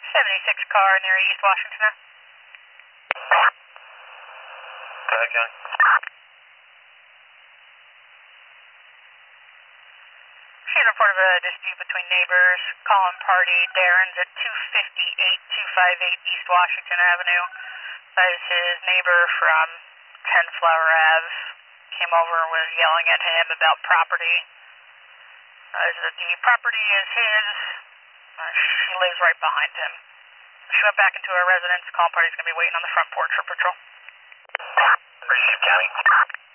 76 car near East Washington. Go ahead, John. She's reported a dispute between neighbors. Calling party. Darren's at 258 East Washington Avenue. That is his neighbor from 10 Flower Ave. Came over and was yelling at him about property. The property is his. She lives right behind him. She went back into her residence. Calling party's going to be waiting on the front porch for patrol. County.